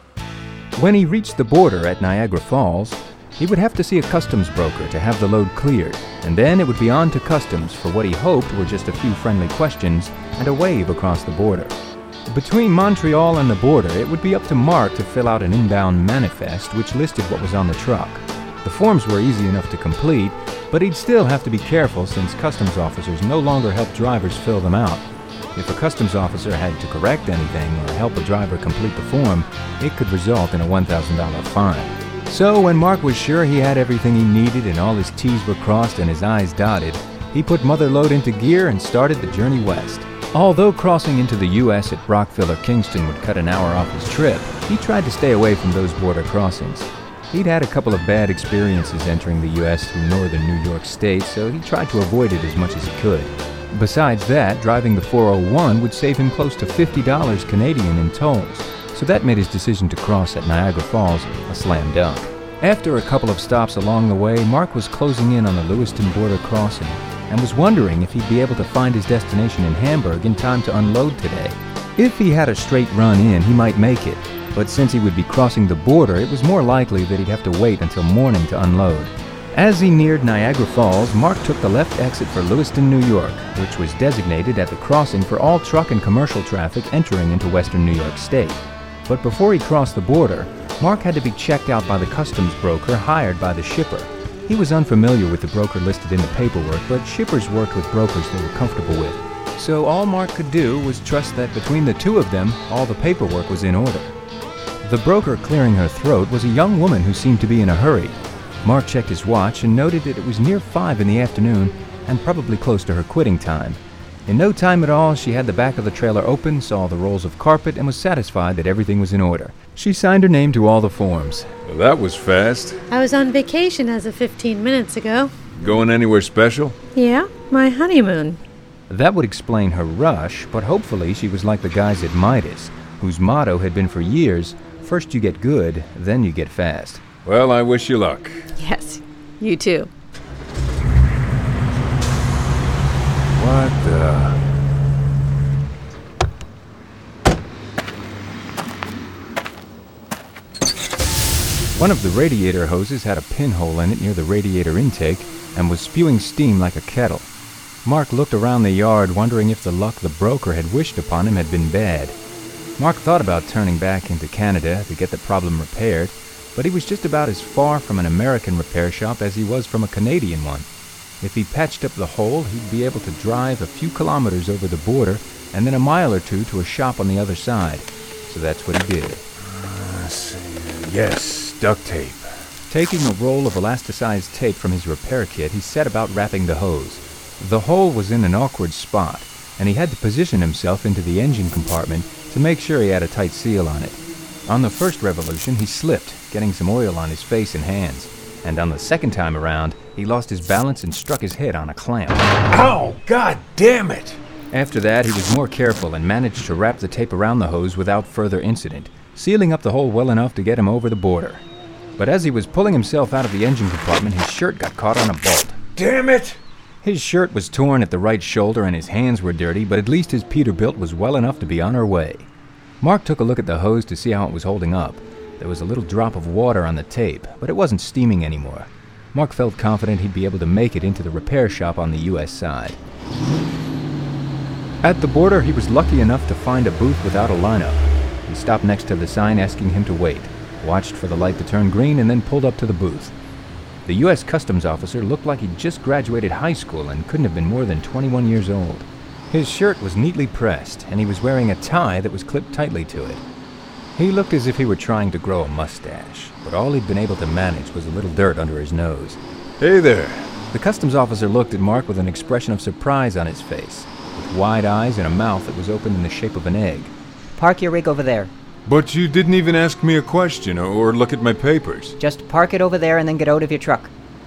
When he reached the border at Niagara Falls, he would have to see a customs broker to have the load cleared, and then it would be on to customs for what he hoped were just a few friendly questions and a wave across the border. Between Montreal and the border, it would be up to Mark to fill out an inbound manifest which listed what was on the truck. The forms were easy enough to complete, but he'd still have to be careful since customs officers no longer help drivers fill them out. If a customs officer had to correct anything or help a driver complete the form, it could result in a one thousand dollars fine. So when Mark was sure he had everything he needed and all his T's were crossed and his I's dotted, he put Mother Lode into gear and started the journey west. Although crossing into the U S at Brockville or Kingston would cut an hour off his trip, he tried to stay away from those border crossings. He'd had a couple of bad experiences entering the U S through northern New York State, so he tried to avoid it as much as he could. Besides that, driving the four oh one would save him close to fifty dollars Canadian in tolls, so that made his decision to cross at Niagara Falls a slam dunk. After a couple of stops along the way, Mark was closing in on the Lewiston border crossing and was wondering if he'd be able to find his destination in Hamburg in time to unload today. If he had a straight run in, he might make it, but since he would be crossing the border, it was more likely that he'd have to wait until morning to unload. As he neared Niagara Falls, Mark took the left exit for Lewiston, New York, which was designated at the crossing for all truck and commercial traffic entering into western New York State. But before he crossed the border, Mark had to be checked out by the customs broker hired by the shipper. He was unfamiliar with the broker listed in the paperwork, but shippers worked with brokers they were comfortable with. So all Mark could do was trust that between the two of them, all the paperwork was in order. The broker clearing her throat was a young woman who seemed to be in a hurry. Mark checked his watch and noted that it was near five in the afternoon and probably close to her quitting time. In no time at all, she had the back of the trailer open, saw the rolls of carpet, and was satisfied that everything was in order. She signed her name to all the forms. Well, that was fast. I was on vacation as of fifteen minutes ago. Going anywhere special? Yeah, my honeymoon. That would explain her rush, but hopefully she was like the guys at Midas, whose motto had been for years, first you get good, then you get fast. Well, I wish you luck. Yes, you too. What the... One of the radiator hoses had a pinhole in it near the radiator intake and was spewing steam like a kettle. Mark looked around the yard, wondering if the luck the broker had wished upon him had been bad. Mark thought about turning back into Canada to get the problem repaired, but he was just about as far from an American repair shop as he was from a Canadian one. If he patched up the hole, he'd be able to drive a few kilometers over the border and then a mile or two to a shop on the other side. So that's what he did. Let's see. Yes, duct tape. Taking a roll of elasticized tape from his repair kit, he set about wrapping the hose. The hole was in an awkward spot, and he had to position himself into the engine compartment to make sure he had a tight seal on it. On the first revolution, he slipped, getting some oil on his face and hands. And on the second time around, he lost his balance and struck his head on a clamp. Ow! God damn it! After that, he was more careful and managed to wrap the tape around the hose without further incident, sealing up the hole well enough to get him over the border. But as he was pulling himself out of the engine compartment, his shirt got caught on a bolt. Damn it! His shirt was torn at the right shoulder and his hands were dirty, but at least his Peterbilt was well enough to be on her way. Mark took a look at the hose to see how it was holding up. There was a little drop of water on the tape, but it wasn't steaming anymore. Mark felt confident he'd be able to make it into the repair shop on the U S side. At the border, he was lucky enough to find a booth without a lineup. He stopped next to the sign asking him to wait, watched for the light to turn green, and then pulled up to the booth. The U S Customs officer looked like he'd just graduated high school and couldn't have been more than twenty-one years old. His shirt was neatly pressed, and he was wearing a tie that was clipped tightly to it. He looked as if he were trying to grow a mustache, but all he'd been able to manage was a little dirt under his nose. Hey there. The customs officer looked at Mark with an expression of surprise on his face, with wide eyes and a mouth that was open in the shape of an egg. Park your rig over there. But you didn't even ask me a question or look at my papers. Just park it over there and then get out of your truck.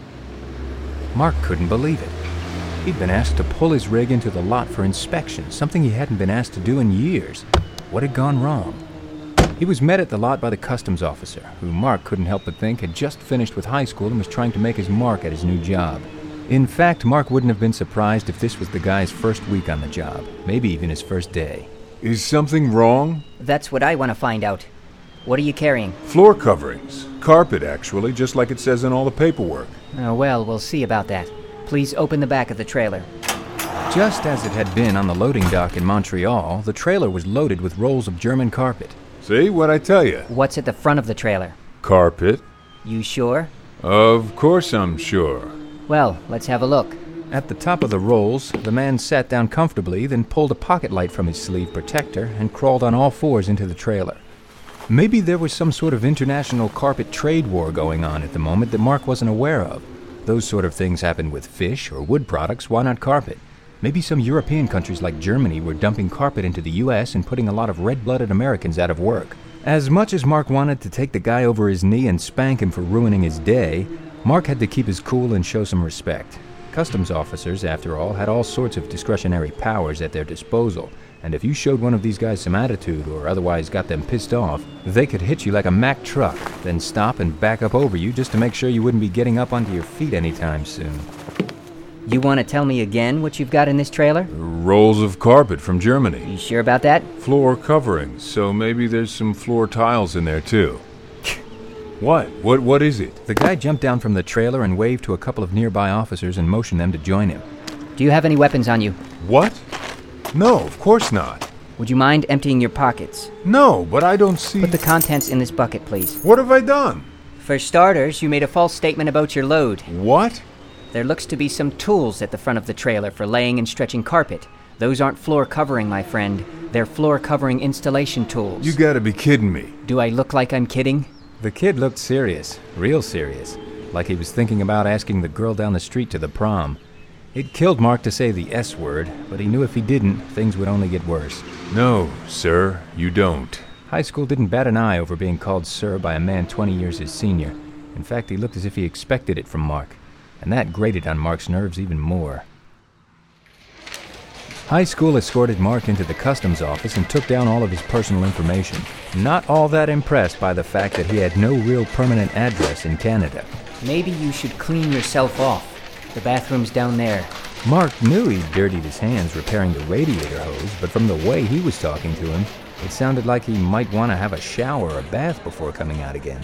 Mark couldn't believe it. He'd been asked to pull his rig into the lot for inspection, something he hadn't been asked to do in years. What had gone wrong? He was met at the lot by the customs officer, who Mark couldn't help but think had just finished with high school and was trying to make his mark at his new job. In fact, Mark wouldn't have been surprised if this was the guy's first week on the job, maybe even his first day. Is something wrong? That's what I want to find out. What are you carrying? Floor coverings. Carpet, actually, just like it says in all the paperwork. Oh, well, we'll see about that. Please open the back of the trailer. Just as it had been on the loading dock in Montreal, the trailer was loaded with rolls of German carpet. See, what'd I tell you? What's at the front of the trailer? Carpet. You sure? Of course I'm sure. Well, let's have a look. At the top of the rolls, the man sat down comfortably, then pulled a pocket light from his sleeve protector and crawled on all fours into the trailer. Maybe there was some sort of international carpet trade war going on at the moment that Mark wasn't aware of. Those sort of things happen with fish or wood products, why not carpet? Maybe some European countries like Germany were dumping carpet into the U S and putting a lot of red-blooded Americans out of work. As much as Mark wanted to take the guy over his knee and spank him for ruining his day, Mark had to keep his cool and show some respect. Customs officers, after all, had all sorts of discretionary powers at their disposal, and if you showed one of these guys some attitude or otherwise got them pissed off, they could hit you like a Mack truck, then stop and back up over you just to make sure you wouldn't be getting up onto your feet anytime soon. You want to tell me again what you've got in this trailer? Rolls of carpet from Germany. You sure about that? Floor coverings, so maybe there's some floor tiles in there too. What? What? What is it? The guy jumped down from the trailer and waved to a couple of nearby officers and motioned them to join him. Do you have any weapons on you? What? No, of course not. Would you mind emptying your pockets? No, but I don't see... Put the contents in this bucket, please. What have I done? For starters, you made a false statement about your load. What? There looks to be some tools at the front of the trailer for laying and stretching carpet. Those aren't floor covering, my friend. They're floor covering installation tools. You gotta be kidding me. Do I look like I'm kidding? The kid looked serious, real serious, like he was thinking about asking the girl down the street to the prom. It killed Mark to say the S word, but he knew if he didn't, things would only get worse. No, sir, you don't. High school didn't bat an eye over being called sir by a man twenty years his senior. In fact, he looked as if he expected it from Mark, and that grated on Mark's nerves even more. High school escorted Mark into the customs office and took down all of his personal information, not all that impressed by the fact that he had no real permanent address in Canada. Maybe you should clean yourself off. The bathroom's down there. Mark knew he'd dirtied his hands repairing the radiator hose, but from the way he was talking to him, it sounded like he might want to have a shower or a bath before coming out again.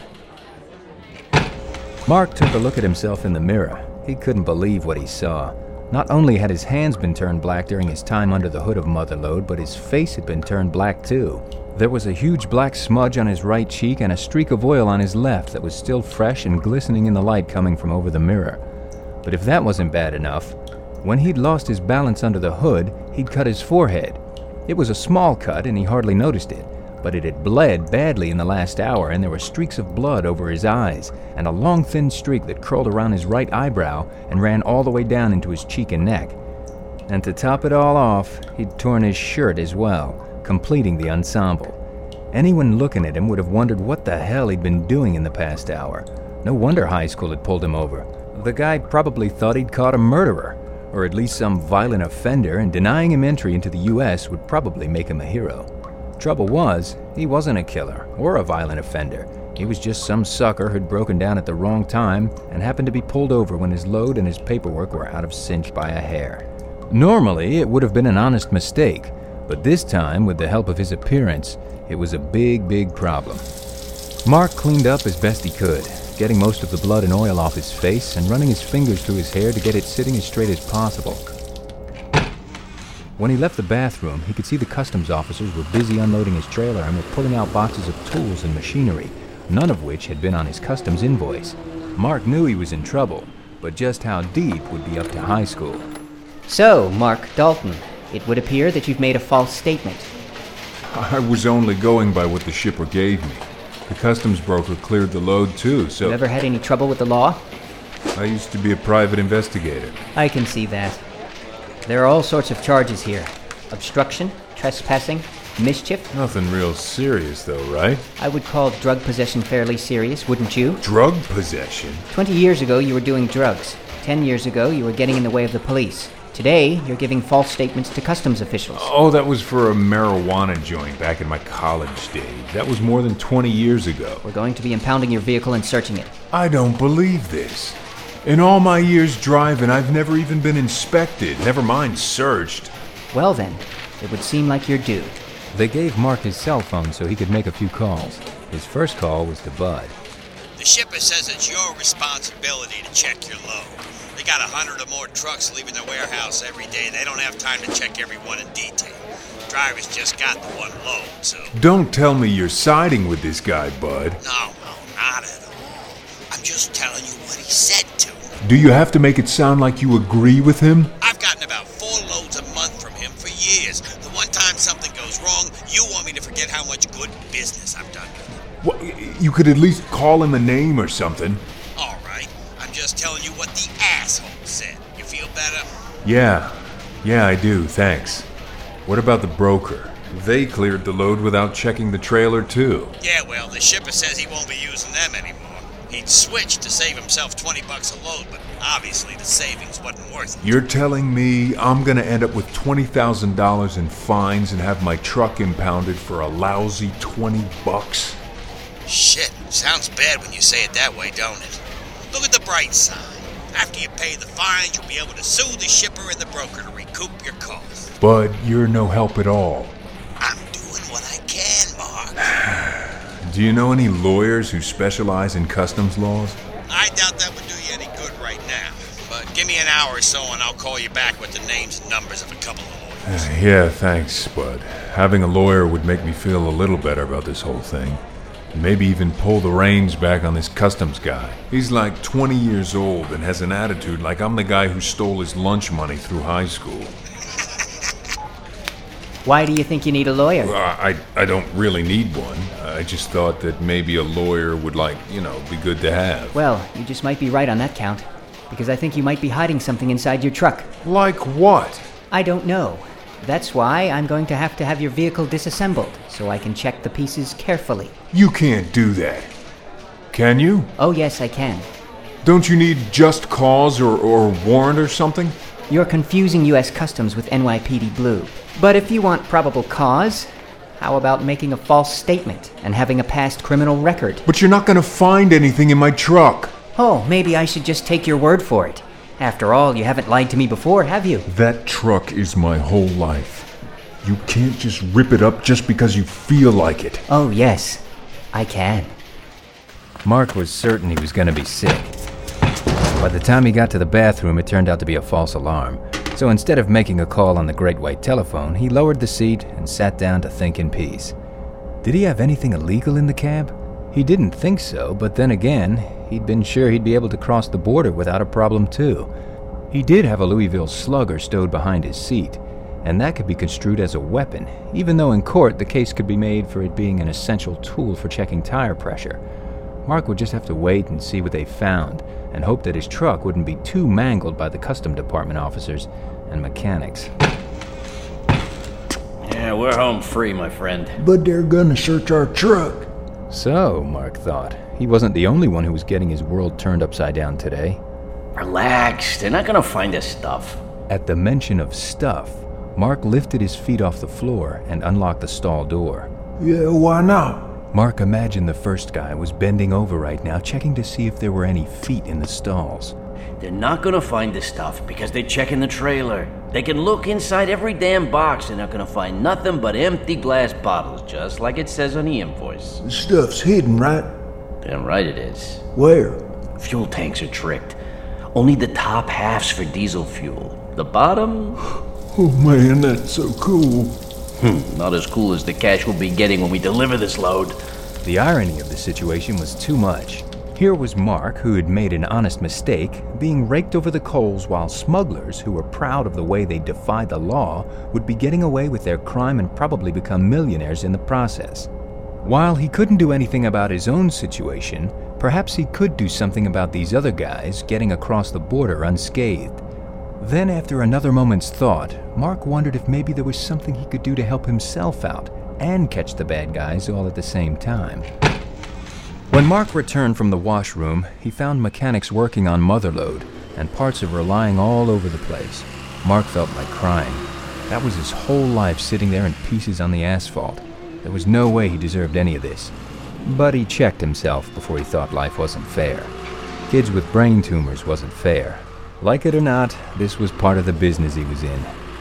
Mark took a look at himself in the mirror. He couldn't believe what he saw. Not only had his hands been turned black during his time under the hood of Motherlode, but his face had been turned black too. There was a huge black smudge on his right cheek and a streak of oil on his left that was still fresh and glistening in the light coming from over the mirror. But if that wasn't bad enough, when he'd lost his balance under the hood, he'd cut his forehead. It was a small cut and he hardly noticed it, but it had bled badly in the last hour, and there were streaks of blood over his eyes, and a long thin streak that curled around his right eyebrow and ran all the way down into his cheek and neck. And to top it all off, he'd torn his shirt as well, completing the ensemble. Anyone looking at him would have wondered what the hell he'd been doing in the past hour. No wonder high school had pulled him over. The guy probably thought he'd caught a murderer, or at least some violent offender, and denying him entry into the U S would probably make him a hero. Trouble was, he wasn't a killer or a violent offender. He was just some sucker who'd broken down at the wrong time and happened to be pulled over when his load and his paperwork were out of cinch by a hair. Normally, it would have been an honest mistake, but this time, with the help of his appearance, it was a big, big problem. Mark cleaned up as best he could, getting most of the blood and oil off his face and running his fingers through his hair to get it sitting as straight as possible. When he left the bathroom, he could see the customs officers were busy unloading his trailer and were pulling out boxes of tools and machinery, none of which had been on his customs invoice. Mark knew he was in trouble, but just how deep would be up to high school. So, Mark Dalton, it would appear that you've made a false statement. I was only going by what the shipper gave me. The customs broker cleared the load too, so... You ever had any trouble with the law? I used to be a private investigator. I can see that. There are all sorts of charges here. Obstruction, trespassing, mischief. Nothing real serious though, right? I would call drug possession fairly serious, wouldn't you? Drug possession? Twenty years ago you were doing drugs. Ten years ago you were getting in the way of the police. Today you're giving false statements to customs officials. Oh, that was for a marijuana joint back in my college days. That was more than twenty years ago. We're going to be impounding your vehicle and searching it. I don't believe this. In all my years driving, I've never even been inspected, never mind searched. Well then, it would seem like you're due. They gave Mark his cell phone so he could make a few calls. His first call was to Bud. The shipper says it's your responsibility to check your load. They got a hundred or more trucks leaving the warehouse every day. They don't have time to check every one in detail. Driver's just got the one load, so... Don't tell me you're siding with this guy, Bud. No, no, not at all. I'm just telling you what he said to me. Do you have to make it sound like you agree with him? I've gotten about four loads a month from him for years. The one time something goes wrong, you want me to forget how much good business I've done with him. Well, you could at least call him a name or something. All right. I'm just telling you what the asshole said. You feel better? Yeah. Yeah, I do, thanks. What about the broker? They cleared the load without checking the trailer, too. Yeah, well, the shipper says he won't be using them anymore. He'd switched to save himself twenty bucks a load, but obviously the savings wasn't worth it. You're telling me I'm gonna end up with twenty thousand dollars in fines and have my truck impounded for a lousy twenty bucks? Shit, sounds bad when you say it that way, don't it? Look at the bright side. After you pay the fines, you'll be able to sue the shipper and the broker to recoup your costs. But you're no help at all. I'm doing what I can, Mark. Do you know any lawyers who specialize in customs laws? I doubt that would do you any good right now. But give me an hour or so and I'll call you back with the names and numbers of a couple of lawyers. Uh, yeah, thanks, Bud. Having a lawyer would make me feel a little better about this whole thing. Maybe even pull the reins back on this customs guy. He's like twenty years old and has an attitude like I'm the guy who stole his lunch money through high school. Why do you think you need a lawyer? Well, I, I don't really need one. I just thought that maybe a lawyer would, like, you know, be good to have. Well, you just might be right on that count. Because I think you might be hiding something inside your truck. Like what? I don't know. That's why I'm going to have to have your vehicle disassembled, so I can check the pieces carefully. You can't do that. Can you? Oh, yes, I can. Don't you need just cause or, or warrant or something? You're confusing U S Customs with N Y P D Blue. But if you want probable cause, how about making a false statement and having a past criminal record? But you're not going to find anything in my truck. Oh, maybe I should just take your word for it. After all, you haven't lied to me before, have you? That truck is my whole life. You can't just rip it up just because you feel like it. Oh, yes, I can. Mark was certain he was going to be sick. By the time he got to the bathroom, it turned out to be a false alarm. So instead of making a call on the Great White Telephone, he lowered the seat and sat down to think in peace. Did he have anything illegal in the cab? He didn't think so, but then again, he'd been sure he'd be able to cross the border without a problem too. He did have a Louisville Slugger stowed behind his seat, and that could be construed as a weapon, even though in court the case could be made for it being an essential tool for checking tire pressure. Mark would just have to wait and see what they found, and hope that his truck wouldn't be too mangled by the custom department officers and mechanics. Yeah, we're home free, my friend. But they're gonna search our truck. So, Mark thought, he wasn't the only one who was getting his world turned upside down today. Relax, they're not gonna find this stuff. At the mention of stuff, Mark lifted his feet off the floor and unlocked the stall door. Yeah, why not? Mark imagined the first guy was bending over right now, checking to see if there were any feet in the stalls. They're not gonna find this stuff because they're checking the trailer. They can look inside every damn box and they're gonna find nothing but empty glass bottles, just like it says on the invoice. The stuff's hidden, right? Damn right it is. Where? Fuel tanks are tricked. Only the top half's for diesel fuel. The bottom? Oh man, that's so cool. Hmm, not as cool as the cash we'll be getting when we deliver this load. The irony of the situation was too much. Here was Mark, who had made an honest mistake, being raked over the coals while smugglers, who were proud of the way they defied the law, would be getting away with their crime and probably become millionaires in the process. While he couldn't do anything about his own situation, perhaps he could do something about these other guys getting across the border unscathed. Then, after another moment's thought, Mark wondered if maybe there was something he could do to help himself out and catch the bad guys all at the same time. When Mark returned from the washroom, he found mechanics working on Motherlode, and parts of her lying all over the place. Mark felt like crying. That was his whole life sitting there in pieces on the asphalt. There was no way he deserved any of this. But he checked himself before he thought life wasn't fair. Kids with brain tumors wasn't fair. Like it or not, this was part of the business he was in.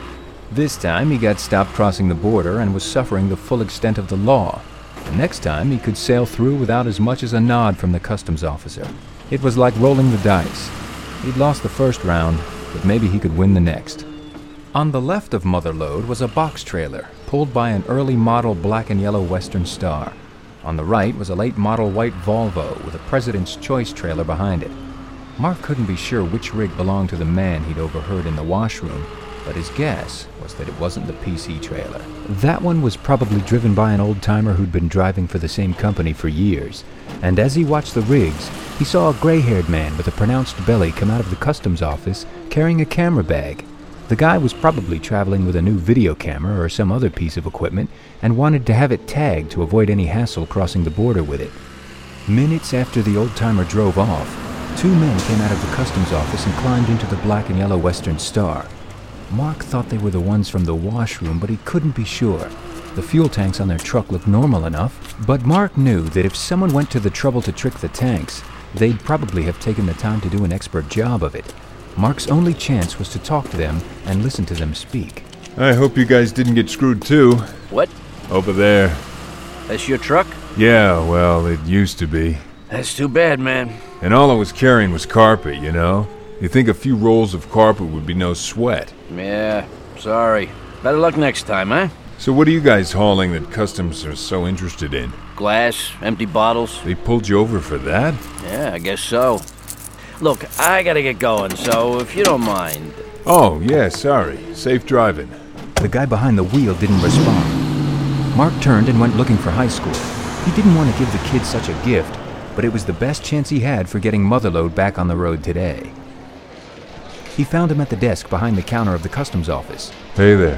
This time he got stopped crossing the border and was suffering the full extent of the law. The next time he could sail through without as much as a nod from the customs officer. It was like rolling the dice. He'd lost the first round, but maybe he could win the next. On the left of Motherlode was a box trailer, pulled by an early model black and yellow Western Star. On the right was a late model white Volvo with a President's Choice trailer behind it. Mark couldn't be sure which rig belonged to the man he'd overheard in the washroom, but his guess was that it wasn't the P C trailer. That one was probably driven by an old-timer who'd been driving for the same company for years, and as he watched the rigs, he saw a gray-haired man with a pronounced belly come out of the customs office carrying a camera bag. The guy was probably traveling with a new video camera or some other piece of equipment and wanted to have it tagged to avoid any hassle crossing the border with it. Minutes after the old-timer drove off, two men came out of the customs office and climbed into the black and yellow Western Star. Mark thought they were the ones from the washroom, but he couldn't be sure. The fuel tanks on their truck looked normal enough, but Mark knew that if someone went to the trouble to trick the tanks, they'd probably have taken the time to do an expert job of it. Mark's only chance was to talk to them and listen to them speak. I hope you guys didn't get screwed too. What? Over there. That's your truck? Yeah, well, it used to be. That's too bad, man. And all I was carrying was carpet, you know? You'd think a few rolls of carpet would be no sweat. Yeah, sorry. Better luck next time, huh? So what are you guys hauling that customs are so interested in? Glass, empty bottles. They pulled you over for that? Yeah, I guess so. Look, I gotta get going, so if you don't mind... Oh, yeah, sorry. Safe driving. The guy behind the wheel didn't respond. Mark turned and went looking for high school. He didn't want to give the kid such a gift, but it was the best chance he had for getting Motherlode back on the road today. He found him at the desk behind the counter of the customs office. Hey there.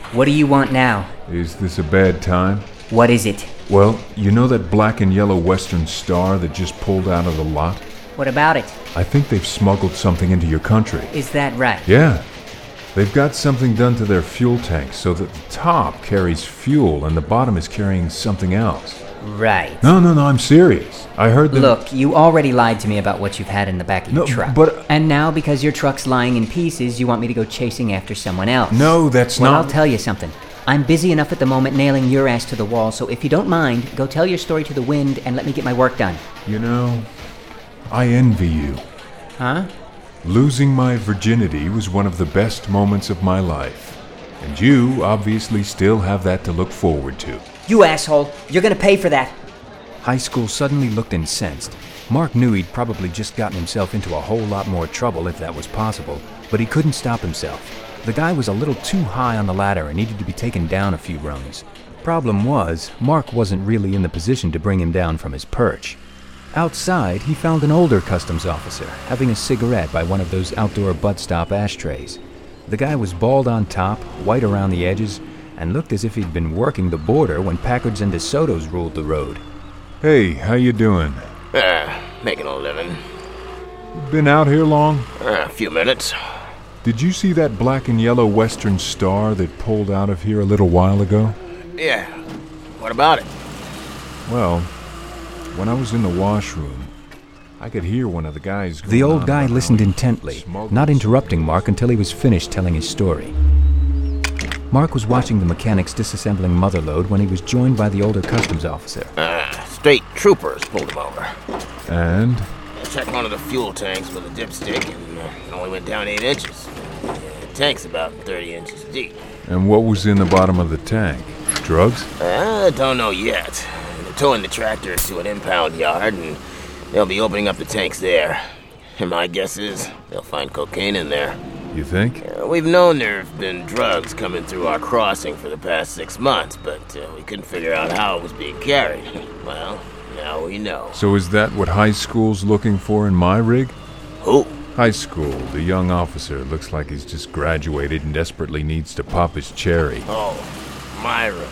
What do you want now? Is this a bad time? What is it? Well, you know that black and yellow Western Star that just pulled out of the lot? What about it? I think they've smuggled something into your country. Is that right? Yeah. They've got something done to their fuel tanks so that the top carries fuel and the bottom is carrying something else. Right. No, no, no, I'm serious. I heard that... Look, you already lied to me about what you've had in the back of No, your truck. but- And now, because your truck's lying in pieces, you want me to go chasing after someone else. No, that's well, not... I'll tell you something. I'm busy enough at the moment nailing your ass to the wall, so if you don't mind, go tell your story to the wind and let me get my work done. You know, I envy you. Huh? Losing my virginity was one of the best moments of my life. And you obviously still have that to look forward to. You asshole! You're gonna pay for that! High School suddenly looked incensed. Mark knew he'd probably just gotten himself into a whole lot more trouble if that was possible, but he couldn't stop himself. The guy was a little too high on the ladder and needed to be taken down a few rungs. Problem was, Mark wasn't really in the position to bring him down from his perch. Outside, he found an older customs officer having a cigarette by one of those outdoor butt stop ashtrays. The guy was bald on top, white around the edges, and looked as if he'd been working the border when Packards and DeSoto's ruled the road. Hey, how you doing? Uh, making a living. Been out here long? Uh, a few minutes. Did you see that black and yellow Western Star that pulled out of here a little while ago? Yeah. What about it? Well, when I was in the washroom, I could hear one of the guys... The going old on guy about listened how he intently, smuggled not interrupting Mark until he was finished telling his story. Mark was watching the mechanics disassembling Motherlode when he was joined by the older customs officer. Uh, state troopers pulled him over. And? I checked one of the fuel tanks with a dipstick and uh, it only went down eight inches. Uh, the tank's about thirty inches deep. And what was in the bottom of the tank? Drugs? I don't know yet. They're towing the tractor to an impound yard and they'll be opening up the tanks there. And my guess is they'll find cocaine in there. You think? Uh, we've known there have been drugs coming through our crossing for the past six months, but uh, we couldn't figure out how it was being carried. Well, now we know. So is that what High School's looking for in my rig? Who? High School, the young officer. Looks like he's just graduated and desperately needs to pop his cherry. Oh, Myra.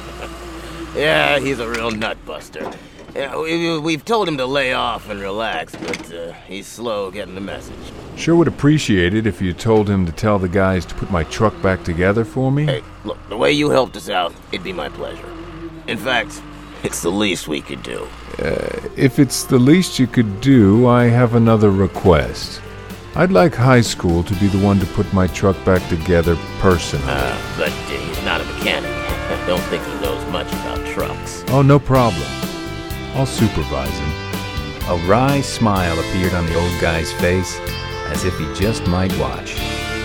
Yeah, he's a real nutbuster. Yeah, we, we've told him to lay off and relax, but uh, he's slow getting the message. Sure would appreciate it if you told him to tell the guys to put my truck back together for me. Hey, look, the way you helped us out, it'd be my pleasure. In fact, it's the least we could do. Uh, if it's the least you could do, I have another request. I'd like High School to be the one to put my truck back together personally. Uh, but uh, he's not a mechanic. I don't think he knows much about trucks. Oh, no problem. I'll supervise him. A wry smile appeared on the old guy's face, as if he just might watch.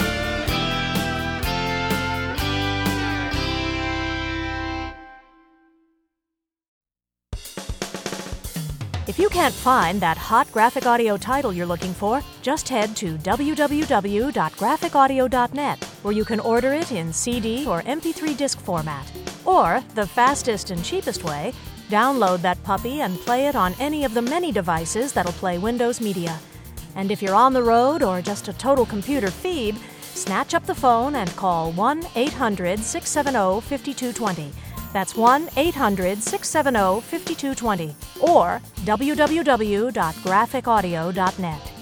If you can't find that hot graphic audio title you're looking for, just head to w w w dot graphic audio dot net, where you can order it in C D or M P three disc format. Or, the fastest and cheapest way, download that puppy and play it on any of the many devices that'll play Windows Media. And if you're on the road or just a total computer phoebe, snatch up the phone and call one eight hundred, six seven zero, five two two zero. That's one eight hundred, six seven zero, five two two zero. Or w w w dot graphic audio dot net.